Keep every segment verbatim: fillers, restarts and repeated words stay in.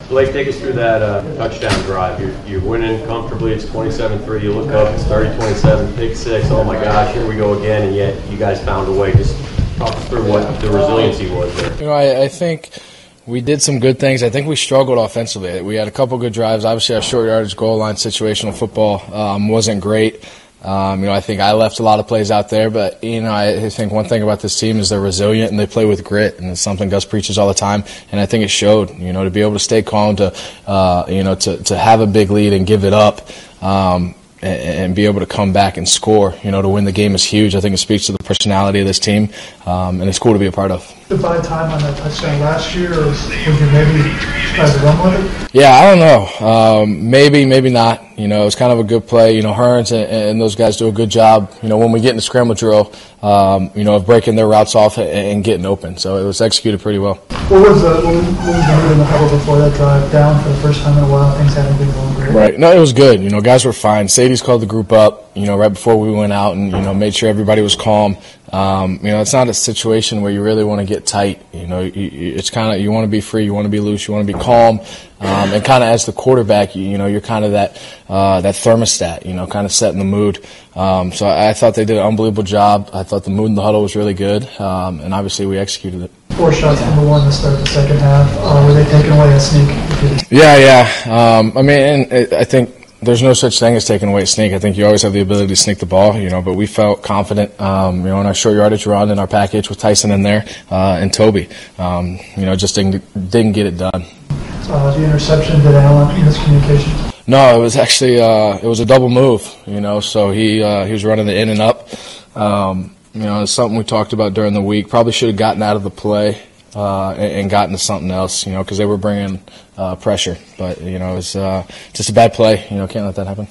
Blake, take us through that uh, touchdown drive. You're, you're winning comfortably. It's twenty-seven three. You look up, it's thirty twenty-seven, pick six. Oh, my gosh, here we go again, and yet you guys found a way. Just talk us through what the resiliency was there. You know, I, I think we did some good things. I think we struggled offensively. We had a couple good drives. Obviously, our short yardage goal line situational football um, wasn't great. Um, you know, I think I left a lot of plays out there, but, you know, I, I think one thing about this team is they're resilient and they play with grit, and it's something Gus preaches all the time, and I think it showed, you know, to be able to stay calm, to, uh, you know, to, to have a big lead and give it up, um, and, and be able to come back and score, you know, to win the game is huge. I think it speaks to the personality of this team, um, and it's cool to be a part of. To buy time on that touchdown last year, or would you maybe try to run with it? Yeah, I don't know. Um, maybe, maybe not. You know, it was kind of a good play. You know, Hearns and, and those guys do a good job, you know, when we get into scramble drill, um, you know, of breaking their routes off and, and getting open. So it was executed pretty well. What was the, what was, what was the mood in the huddle before that drive? Down for the first time in a while, things haven't been going great. Right. No, it was good. You know, guys were fine. Sadie's called the group up, you know, right before we went out and, you know, made sure everybody was calm. Um, you know, it's not a situation where you really want to get tight. You know, you, you, it's kind of, you want to be free, you want to be loose, you want to be calm. Um, and kind of as the quarterback, you, you know, you're kind of that, uh, that thermostat, you know, kind of setting the mood. Um, so I, I thought they did an unbelievable job. I thought the mood in the huddle was really good. Um, and obviously we executed it. Four shots number one to start the second half. Uh, were they taking away a sneak? Yeah, yeah. Um, I mean, and it, I think there's no such thing as taking away a sneak. I think you always have the ability to sneak the ball, you know, but we felt confident, um, you know, in our short yardage run and our package with Tyson in there, uh, and Toby. Um, you know, just didn't, didn't get it done. Uh, the interception, did Allen miscommunication? No, it was actually, uh, it was a double move, you know, so he, uh, he was running the in and up. Um, you know, it's something we talked about during the week. Probably should have gotten out of the play. Uh, and, and gotten to something else, you know, because they were bringing uh, pressure. But, you know, it was uh, just a bad play. You know, can't let that happen.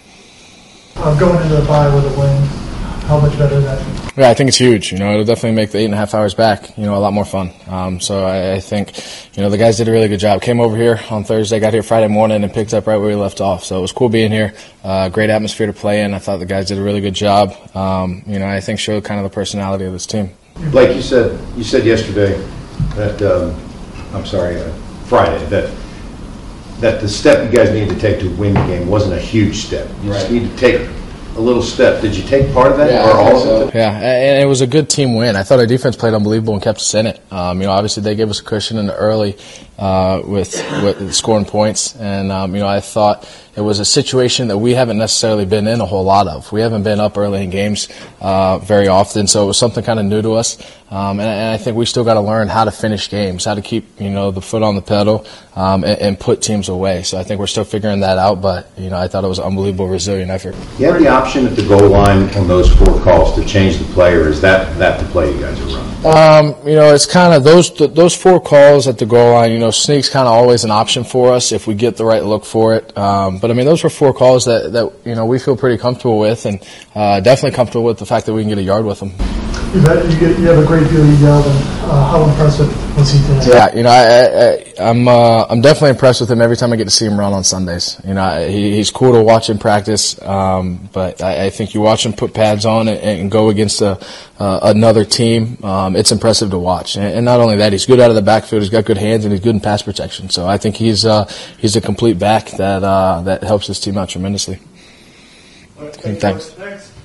Uh, going into the bye with a win, how much better is that? Yeah, I think it's huge. You know, it'll definitely make the eight and a half hours back, you know, a lot more fun. Um, so I, I think, you know, the guys did a really good job. Came over here on Thursday, got here Friday morning, and picked up right where we left off. So it was cool being here. Uh, great atmosphere to play in. I thought the guys did a really good job. Um, you know, I think showed kind of the personality of this team. Blake, you said you said yesterday that um, I'm sorry, uh, Friday that that the step you guys needed to take to win the game wasn't a huge step. You right. just need to take a little step. Did you take part of that, yeah, or all so. of it? Yeah, and it was a good team win. I thought our defense played unbelievable and kept us in it. Um, you know, obviously they gave us a cushion in the early uh, with, with scoring points, and um, you know, I thought it was a situation that we haven't necessarily been in a whole lot of. We haven't been up early in games uh, very often, so it was something kind of new to us. Um, and, and I think we still got to learn how to finish games, how to keep, you know, the foot on the pedal um, and, and put teams away. So I think we're still figuring that out, but, you know, I thought it was an unbelievable, resilient effort. You had the option at the goal line on those four calls to change the play, or is that, that the play you guys are running? Um, you know, it's kind of those those four calls at the goal line, you know, sneak's kind of always an option for us if we get the right look for it. Um, but, I mean, those were four calls that, that, you know, we feel pretty comfortable with, and uh, definitely comfortable with the fact that we can get a yard with them. You, bet, you, get, you have a great view of Yeldon. Uh, how impressive was he today? Yeah, you know, I, I, I'm uh, I'm definitely impressed with him every time I get to see him run on Sundays. You know, he, he's cool to watch in practice, um, but I, I think you watch him put pads on and, and go against a, uh, another team. Um, it's impressive to watch, and, and not only that, he's good out of the backfield. He's got good hands and he's good in pass protection. So I think he's uh, he's a complete back that uh, that helps this team out tremendously. Right, Thanks. Thanks.